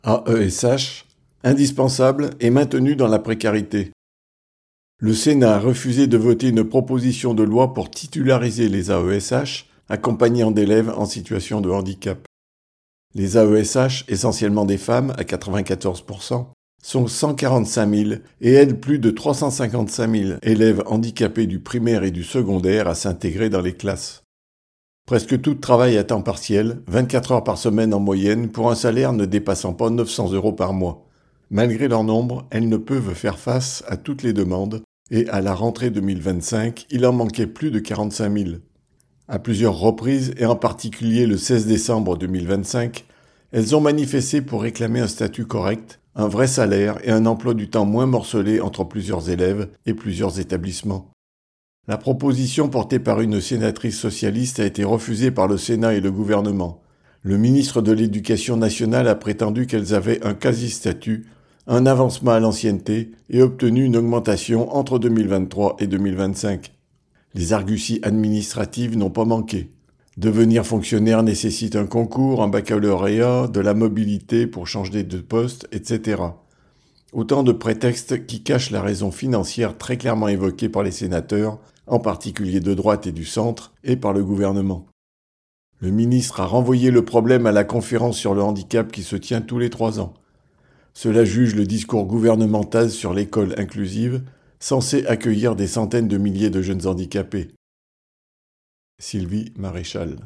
AESH, indispensable et maintenu dans la précarité. Le Sénat a refusé de voter une proposition de loi pour titulariser les AESH, accompagnants d'élèves en situation de handicap. Les AESH, essentiellement des femmes, à 94%, sont 145 000 et aident plus de 355 000 élèves handicapés du primaire et du secondaire à s'intégrer dans les classes. Presque toutes travaillent à temps partiel, 24 heures par semaine en moyenne, pour un salaire ne dépassant pas 900 € par mois. Malgré leur nombre, elles ne peuvent faire face à toutes les demandes, et à la rentrée 2025, il en manquait plus de 45 000. À plusieurs reprises, et en particulier le 16 décembre 2025, elles ont manifesté pour réclamer un statut correct, un vrai salaire et un emploi du temps moins morcelé entre plusieurs élèves et plusieurs établissements. La proposition portée par une sénatrice socialiste a été refusée par le Sénat et le gouvernement. Le ministre de l'Éducation nationale a prétendu qu'elles avaient un quasi-statut, un avancement à l'ancienneté et obtenu une augmentation entre 2023 et 2025. Les arguties administratives n'ont pas manqué. Devenir fonctionnaire nécessite un concours, un baccalauréat, de la mobilité pour changer de poste, etc. Autant de prétextes qui cachent la raison financière très clairement évoquée par les sénateurs, en particulier de droite et du centre, et par le gouvernement. Le ministre a renvoyé le problème à la conférence sur le handicap qui se tient tous les 3 ans. Cela juge le discours gouvernemental sur l'école inclusive, censée accueillir des centaines de milliers de jeunes handicapés. Sylvie Maréchal.